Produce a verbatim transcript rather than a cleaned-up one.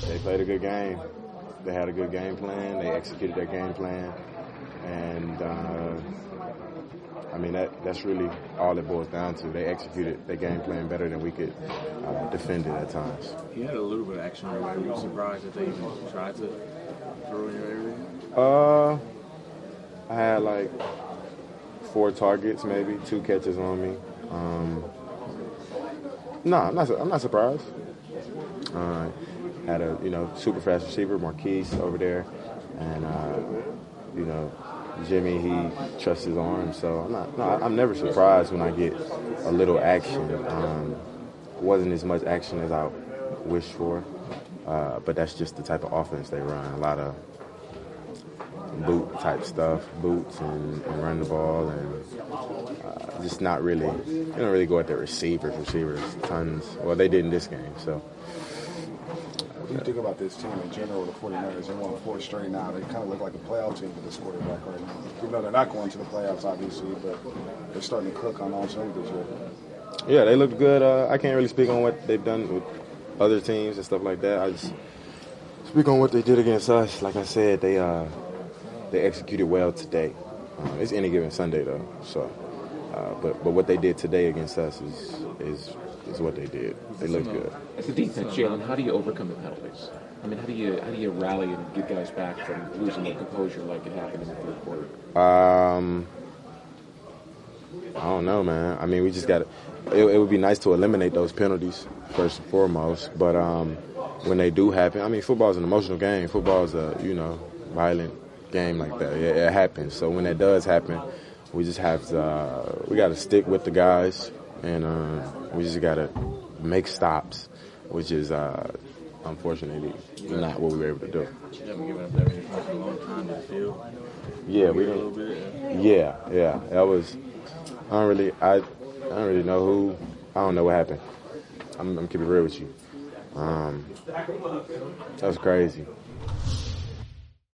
they played a good game. They had a good game plan. They executed their game plan. And, uh, I mean, that that's really all it boils down to. They executed their game plan better than we could uh, defend it at times. You had a little bit of action on your way. Were you surprised that they even tried to throw in your area? Uh, I had like four targets, maybe two catches on me. Um, no, I'm not. I'm not surprised. Uh, had a you know super fast receiver, Marquise over there, and uh, you know Jimmy. He trusts his arm, so I'm not. No, I'm never surprised when I get a little action. Um, wasn't as much action as I wished for, uh, but that's just the type of offense they run. A lot of boot type stuff, boots and, and run the ball, and uh, just not really. They don't really go at their receivers. Receivers, tons. Well, they did in this game. So, what do you think about this team in general? The 49ers, they won four straight now. They kind of look like a playoff team with this quarterback right now. Even though they're not going to the playoffs, obviously, but they're starting to click on all cylinders here. Yeah, they look good. Uh, I can't really speak on what they've done with other teams and stuff like that. I just speak on what they did against us. Like I said, they. Uh, They executed well today. Uh, it's any given Sunday though, so. Uh, but but what they did today against us is is is what they did. They looked good. As a defense, Jalen, how do you overcome the penalties? I mean, how do you how do you rally and get guys back from losing their composure like it happened in the third quarter? Um, I don't know, man. I mean, we just got to. It, it would be nice to eliminate those penalties first and foremost. But um, when they do happen, I mean, football is an emotional game. Football is a you know violent game like that. It, it happens. So when that does happen, we just have to, uh, we got to stick with the guys, and uh, we just got to make stops, which is uh, unfortunately not what we were able to do. You haven't given up that many points in a long time in the field. Yeah, we didn't. didn't. Yeah, yeah. That was. I don't really. I. I don't really know who. I don't know what happened. I'm, I'm keeping it real with you. Um, that was crazy.